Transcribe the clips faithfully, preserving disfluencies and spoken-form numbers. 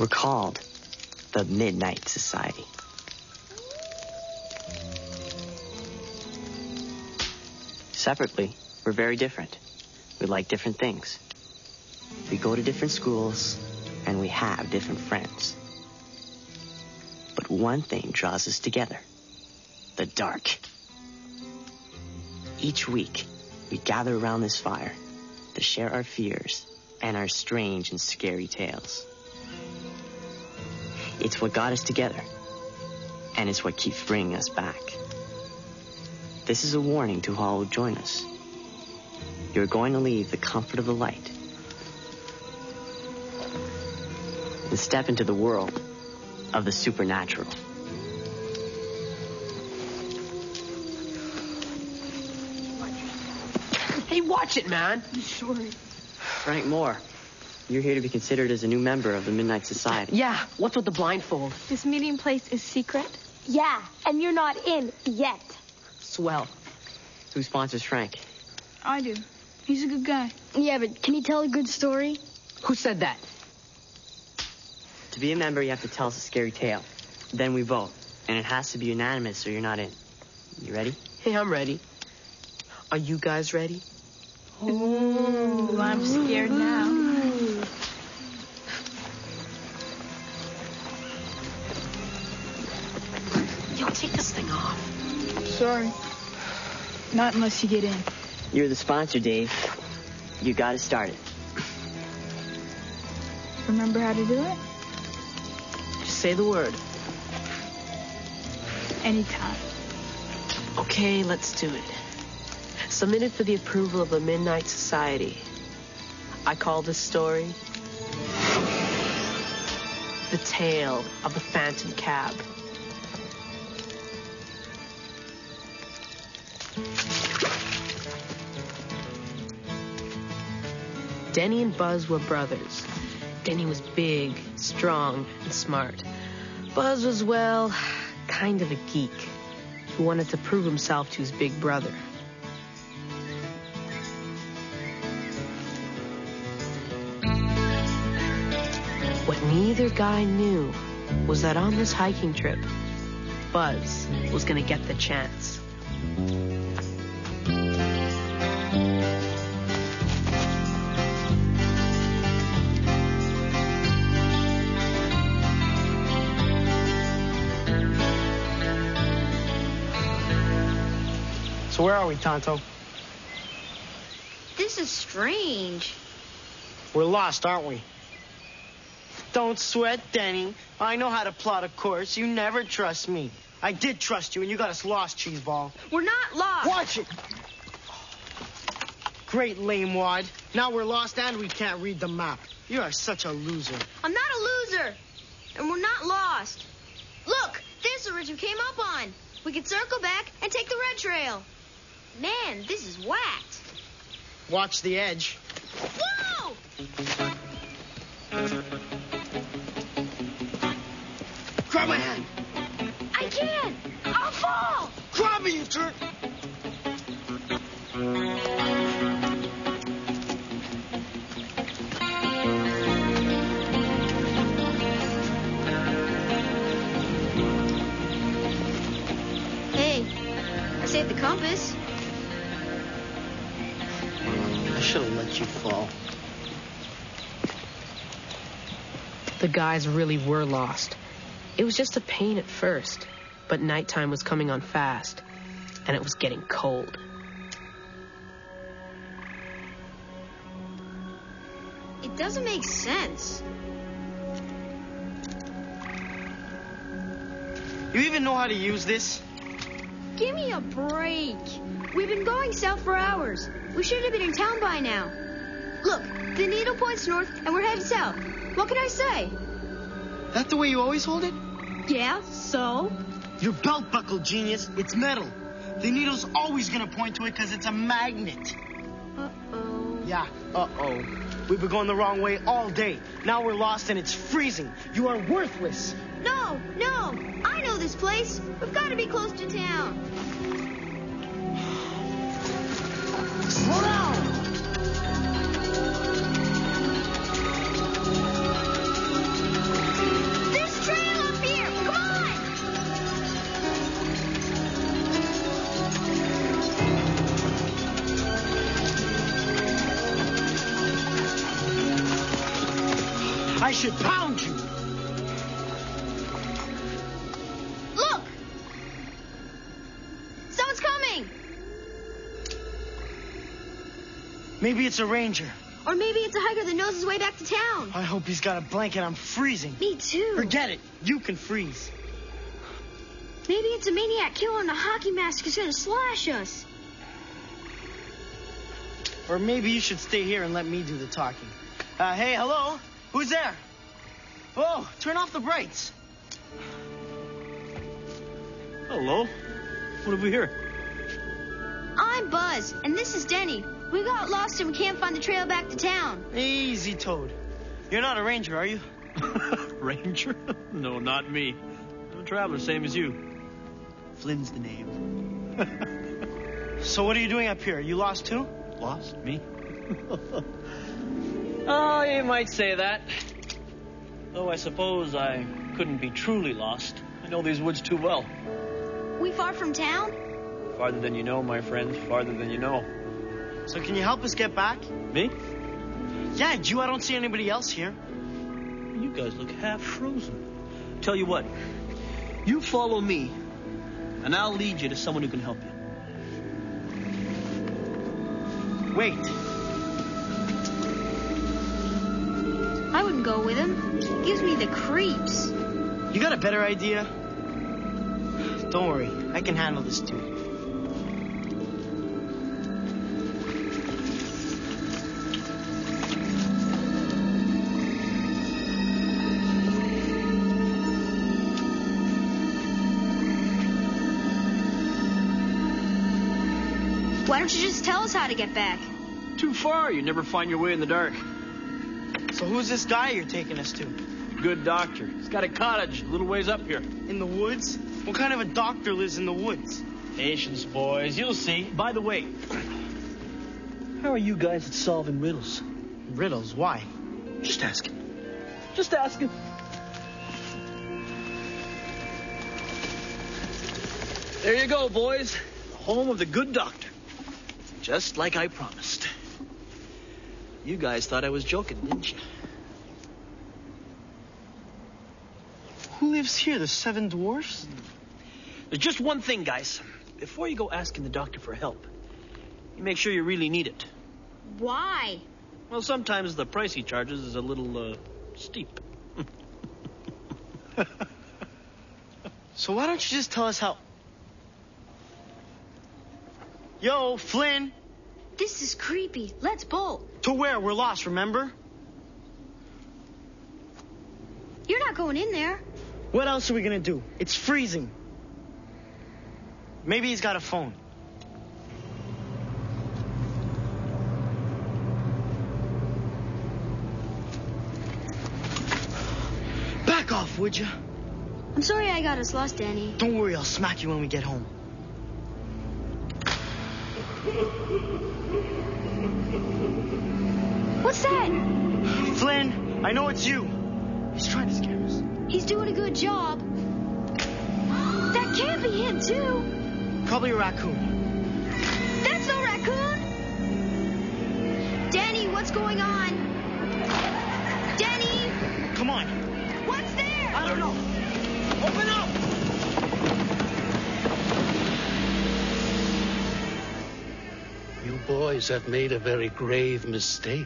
We're called the Midnight Society. Separately, we're very different. We like different things. We go to different schools, and we have different friends. But one thing draws us together: the dark. Each week, we gather around this fire to share our fears and our strange and scary tales. It's what got us together, and it's what keeps bringing us back. This is a warning to all who join us. You're going to leave the comfort of the light and step into the world of the supernatural. Hey, watch it, man. I'm sorry. Frank Moore, you're here to be considered as a new member of the Midnight Society. Yeah, what's with the blindfold? This meeting place is secret? Yeah, and you're not in yet. Swell. Who sponsors Frank? I do. He's a good guy. Yeah, but can he tell a good story? Who said that? To be a member, you have to tell us a scary tale. Then we vote, and it has to be unanimous or you're not in. You ready? Hey, I'm ready. Are you guys ready? Ooh, I'm scared now. Yo, take this thing off. Sorry. Not unless you get in. You're the sponsor, Dave. You gotta start it. Remember how to do it? Just say the word. Anytime. Okay, let's do it. Submitted for the approval of the Midnight Society. I call this story The Tale of the Phantom Cab. Denny and Buzz were brothers. Denny was big, strong, and smart. Buzz was, well, kind of a geek who wanted to prove himself to his big brother. What neither guy knew was that on this hiking trip, Buzz was going to get the chance. So where are we, Tonto? This is strange. We're lost, aren't we? Don't sweat, Denny. I know how to plot a course. You never trust me. I did trust you, and you got us lost, Cheeseball. We're not lost. Watch it! Great lame wad. Now we're lost and we can't read the map. You are such a loser. I'm not a loser. And we're not lost. Look, there's the ridge we came up on. We can circle back and take the red trail. Man, this is whacked. Watch the edge. Whoa! Grab my hand. I can't. I'll fall. Grab me, you jerk. Hey, I saved the compass. I should have let you fall. The guys really were lost. It was just a pain at first, but nighttime was coming on fast, and it was getting cold. It doesn't make sense. You even know how to use this? Give me a break. We've been going south for hours. We should have been in town by now. Look, the needle points north, and we're headed south. What can I say? That the way you always hold it? Yeah, so? Your belt buckle, genius. It's metal. The needle's always gonna point to it because it's a magnet. Uh-oh. Yeah, uh-oh. We've been going the wrong way all day. Now we're lost and it's freezing. You are worthless. No, no. I know this place. We've got to be close to town. Slow down! I should pound you. Look! Someone's coming! Maybe it's a ranger. Or maybe it's a hiker that knows his way back to town. I hope he's got a blanket. I'm freezing. Me too. Forget it. You can freeze. Maybe it's a maniac killer in a hockey mask who's gonna slash us. Or maybe you should stay here and let me do the talking. Uh, hey, hello? Who's there? Oh, turn off the brights. Hello. What have we here? I'm Buzz, and this is Denny. We got lost and we can't find the trail back to town. Easy, Toad. You're not a ranger, are you? Ranger? No, not me. I'm a traveler, same as you. Flynn's the name. So what are you doing up here? You lost too? Lost? Me? Oh, you might say that. Though I suppose I couldn't be truly lost. I know these woods too well. We far from town? Farther than you know, my friend. Farther than you know. So can you help us get back? Me? Yeah, you. I don't see anybody else here. You guys look half frozen. Tell you what. You follow me, and I'll lead you to someone who can help you. Wait. I wouldn't go with him. He gives me the creeps. You got a better idea? Don't worry. I can handle this too. Why don't you just tell us how to get back? Too far. You never find your way in the dark. So who's this guy you're taking us to? Good doctor. He's got a cottage a little ways up here. In the woods? What kind of a doctor lives in the woods? Patience, boys. You'll see. By the way, how are you guys at solving riddles? Riddles? Why? Just asking. Just asking. There you go, boys. The home of the good doctor. Just like I promised. You guys thought I was joking, didn't you? Who lives here? The Seven Dwarfs? There's just one thing, guys. Before you go asking the doctor for help, you make sure you really need it. Why? Well, sometimes the price he charges is a little, uh, steep. So why don't you just tell us how... Yo, Flynn! This is creepy. Let's bolt. To where? We're lost, remember? You're not going in there. What else are we gonna do? It's freezing. Maybe he's got a phone. Back off, would you? I'm sorry I got us lost, Danny. Don't worry, I'll smack you when we get home. What's that? Flynn, I know it's you. He's trying to scare us. He's doing a good job. That can't be him, too. Probably a raccoon. That's no raccoon. Danny, what's going on? Danny! Come on. What's there? I don't know. Open up! You boys have made a very grave mistake.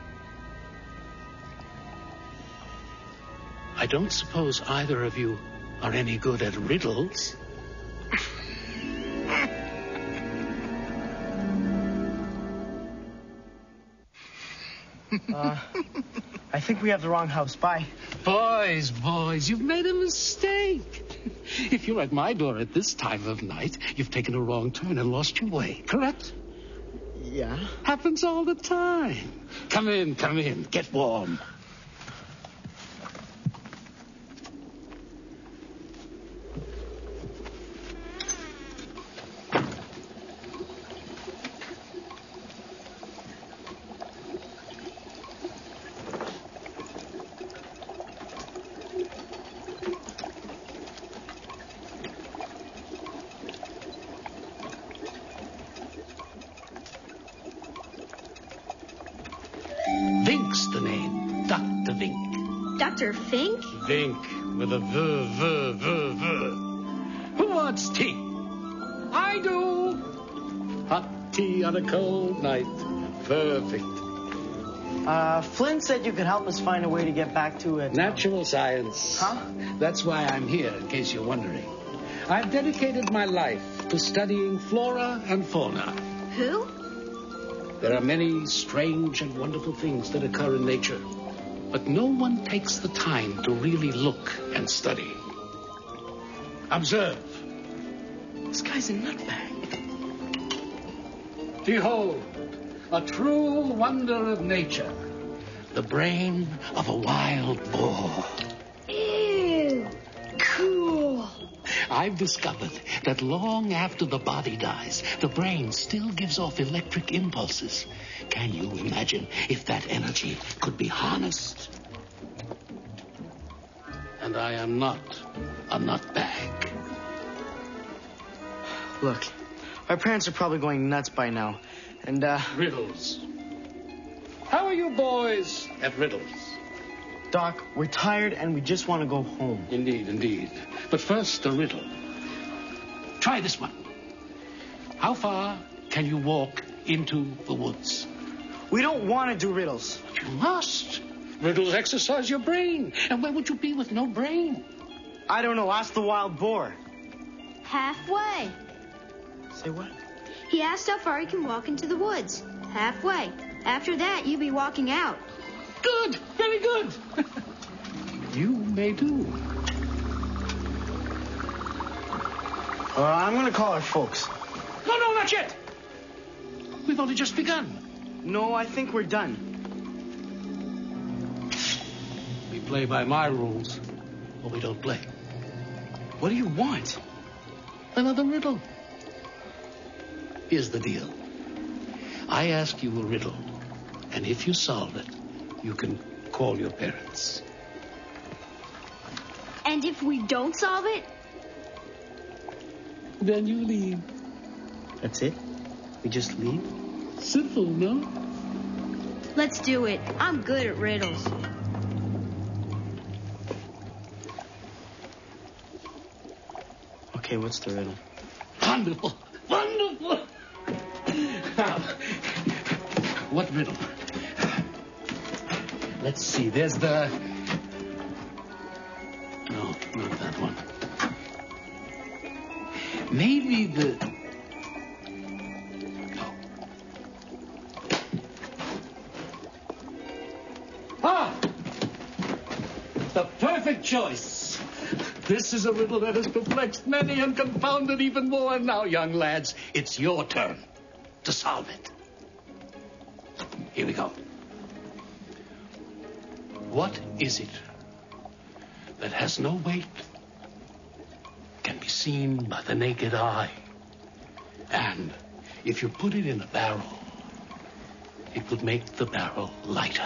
I don't suppose either of you are any good at riddles. uh, I think we have the wrong house. Bye. Boys, boys, you've made a mistake. If you're at my door at this time of night, you've taken a wrong turn and lost your way, correct? Yeah. Happens all the time. Come in, come in. Get warm. Vink's the name. Doctor Vink. Doctor Fink? Vink with a V, V, V, V. Who wants tea? I do. Hot tea on a cold night. Perfect. Uh, Flynn said you could help us find a way to get back to it. Natural science. Huh? That's why I'm here, in case you're wondering. I've dedicated my life to studying flora and fauna. Who? There are many strange and wonderful things that occur in nature, but no one takes the time to really look and study. Observe. This guy's a nutbag. Behold, a true wonder of nature. The brain of a wild boar. Ew. Cool. I've discovered that long after the body dies, the brain still gives off electric impulses. Can you imagine if that energy could be harnessed? And I am not a nutbag. Look, our parents are probably going nuts by now. And, uh... Riddles. How are you boys at riddles? Doc, we're tired and we just want to go home. Indeed, indeed. But first, a riddle. Try this one. How far can you walk into the woods? We don't want to do riddles. But you must. Riddles exercise your brain. And where would you be with no brain? I don't know. Ask the wild boar. Halfway. Say what? He asked how far he can walk into the woods. Halfway. After that, you'd be walking out. Good. Very good. You may do. Uh, I'm going to call our folks. No, no, not yet. We've only just begun. No, I think we're done. We play by my rules, or we don't play. What do you want? Another riddle. Here's the deal. I ask you a riddle, and if you solve it, you can call your parents. And if we don't solve it? Then you leave. That's it? We just leave? Simple, no? Let's do it. I'm good at riddles. Okay, what's the riddle? Wonderful. Wonderful. Now, what riddle? Let's see. There's the... No, not that one. Maybe the... No. Ah! The perfect choice. This is a riddle that has perplexed many and confounded even more. And now, young lads, it's your turn to solve it. Here we go. What is it that has no weight, can be seen by the naked eye, and if you put it in a barrel, it would make the barrel lighter?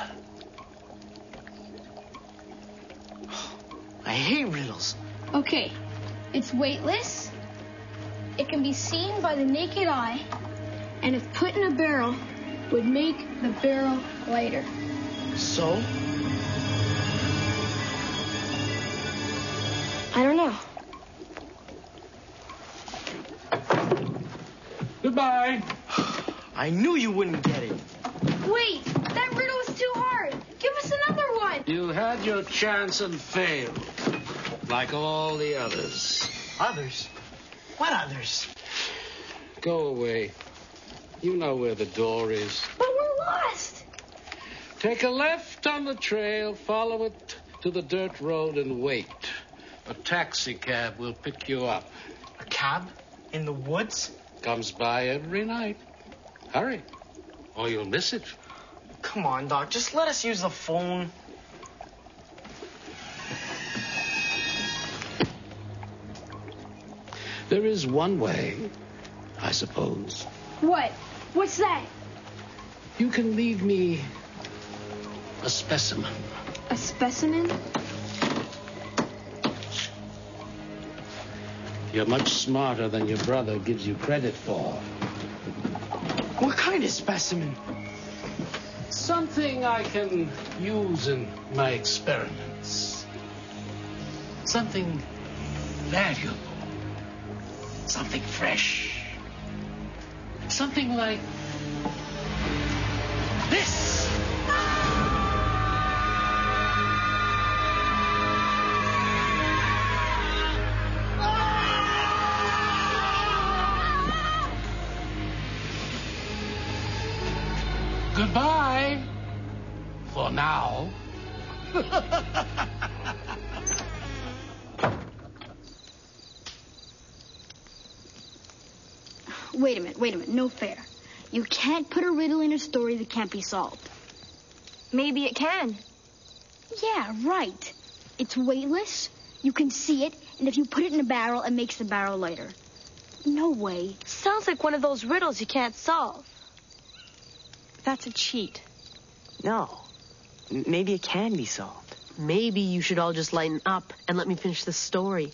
I hate riddles. Okay, it's weightless, it can be seen by the naked eye, and if put in a barrel, would make the barrel lighter. So? I don't know. Goodbye. I knew you wouldn't get it. Wait, that riddle is too hard. Give us another one. You had your chance and failed, like all the others. Others? What others? Go away. You know where the door is. But we're lost. Take a left on the trail, follow it to the dirt road, and wait. A taxi cab will pick you up. A cab? In the woods? Comes by every night. Hurry, or you'll miss it. Come on, Doc. Just let us use the phone. There is one way, I suppose. What? What's that? You can leave me a specimen. A specimen? You're much smarter than your brother gives you credit for. What kind of specimen? Something I can use in my experiments. weightless. Something valuable. Something fresh. Something like this. Goodbye. For now. Wait a minute, wait a minute. No fair. You can't put a riddle in a story that can't be solved. Maybe it can. Yeah, right. It's weightless. You can see it, and if you put it in a barrel, it makes the barrel lighter. No way. Sounds like one of those riddles you can't solve. That's a cheat. No. M- maybe it can be solved. Maybe you should all just lighten up and let me finish the story.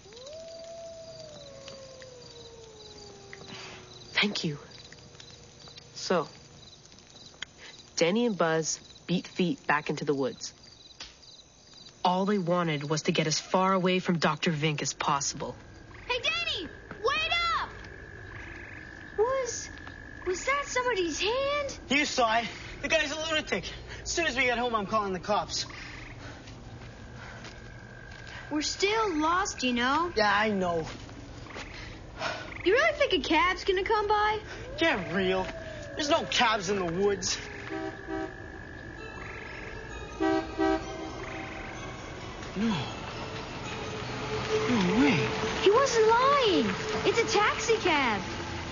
Thank you. So, Denny and Buzz beat feet back into the woods. All they wanted was to get as far away from Doctor Vink as possible. Hey, Danny! Wait up! Was... was that somebody's hand? You saw it. The guy's a lunatic. As soon as we get home, I'm calling the cops. We're still lost, you know. Yeah, I know. You really think a cab's gonna come by? Get real. There's no cabs in the woods. No. No way. He wasn't lying. It's a taxi cab.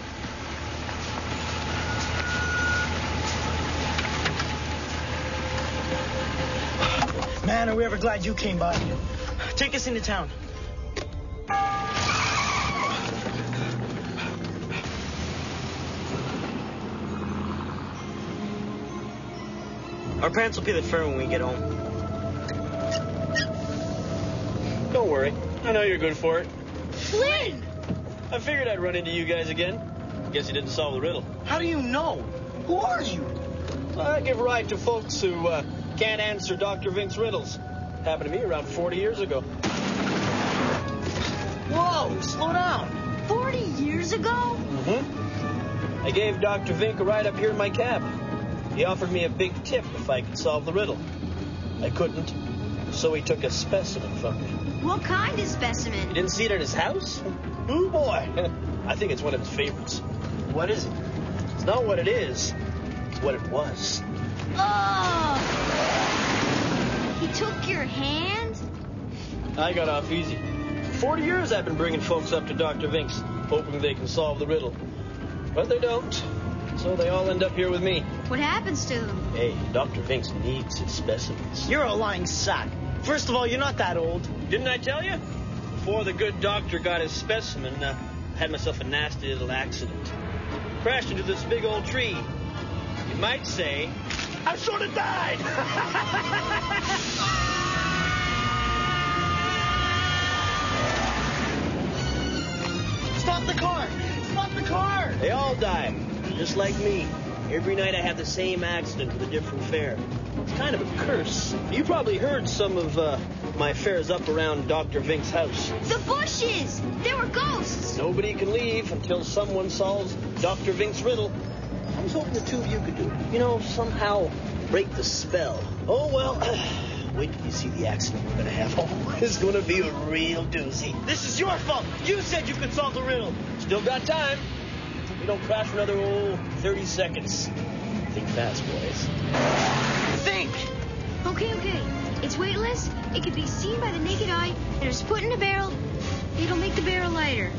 Man, are we ever glad you came by. Take us into town. Our parents will pay the fare when we get home. Don't worry. I know you're good for it. Flynn! I figured I'd run into you guys again. Guess you didn't solve the riddle. How do you know? Who are you? I give ride to folks who uh, can't answer Doctor Vink's riddles. Happened to me around forty years ago. Whoa, slow down. Forty years ago? Mm-hmm. I gave Doctor Vink a ride up here in my cab. He offered me a big tip if I could solve the riddle. I couldn't, so he took a specimen from me. What kind of specimen? You didn't see it at his house? Oh, boy. I think it's one of his favorites. What is it? It's not what it is. It's what it was. Oh! He took your hand? I got off easy. For forty years I've been bringing folks up to Doctor Vink's, hoping they can solve the riddle. But they don't. So they all end up here with me. What happens to them? Hey, Doctor Vink's needs his specimens. You're a lying sack. First of all, you're not that old. Didn't I tell you? Before the good doctor got his specimen, uh, I had myself a nasty little accident. Crashed into this big old tree. You might say, I sort of died. Stop the car! Stop the car! They all die, just like me. Every night I have the same accident with a different fare. It's kind of a curse. You probably heard some of uh, my fares up around Doctor Vink's house. The bushes! There were ghosts! Nobody can leave until someone solves Doctor Vink's riddle. I was hoping the two of you could do it. You know, somehow break the spell. Oh, well, wait till you see the accident we're going to have. Oh, it's going to be a real doozy. This is your fault. You said you could solve the riddle. Still got time. We don't crash for another, oh, thirty seconds. Think fast, boys. Think! Okay, okay. It's weightless. It can be seen by the naked eye. And it's put in a barrel. It'll make the barrel lighter.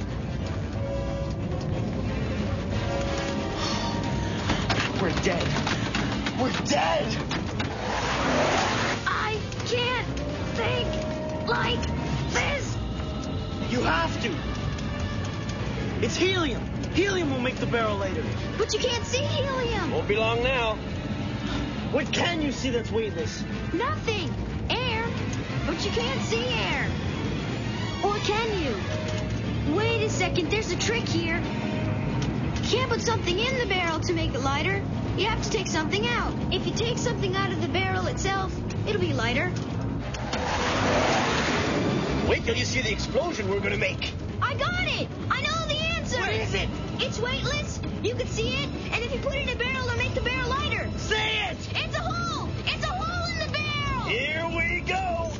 We're dead. We're dead! I can't think like this. You have to. It's helium. Helium will make the barrel lighter. But you can't see helium. Won't be long now. What can you see that's weightless? Nothing. Air. But you can't see air. Or can you? Wait a second. There's a trick here. You can't put something in the barrel to make it lighter. You have to take something out. If you take something out of the barrel itself, it'll be lighter. Wait till you see the explosion we're gonna make. I got it! I know the answer! What is it? It's weightless, you can see it, and if you put it in a barrel, it'll make the barrel lighter. Say it! It's a hole! It's a hole in the barrel! Here we go!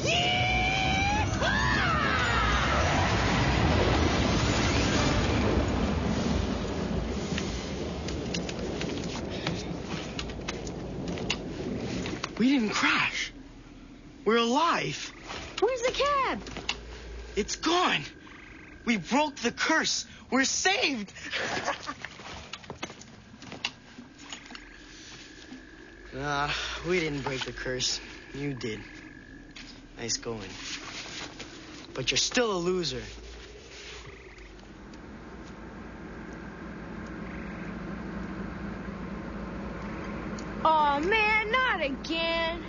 We didn't crash. We're alive. Where's the cab? It's gone. We broke the curse. We're saved. Nah, we didn't break the curse. You did. Nice going. But you're still a loser. Oh man, not again.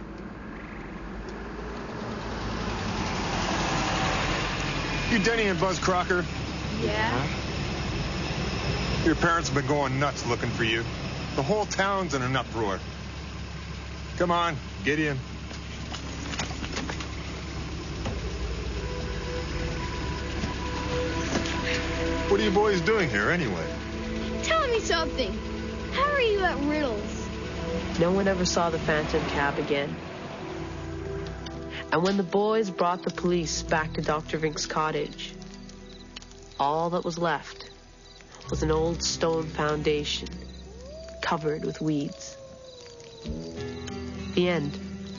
You Denny and Buzz Crocker? Yeah? Your parents have been going nuts looking for you. The whole town's in an uproar. Come on, get in. What are you boys doing here anyway? Tell me something. How are you at riddles? No one ever saw the phantom cab again. And when the boys brought the police back to Doctor Vink's cottage, all that was left was an old stone foundation covered with weeds. The end.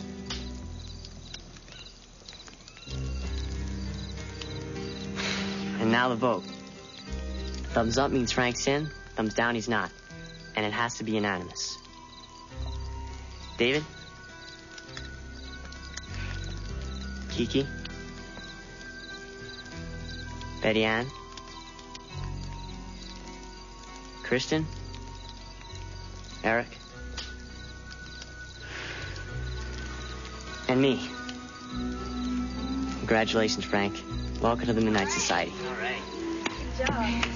And now the vote. Thumbs up means Frank's in, thumbs down he's not. And it has to be unanimous. David? Kiki? Betty Ann? Kristen? Eric? And me. Congratulations, Frank. Welcome to the Midnight Society. Good job.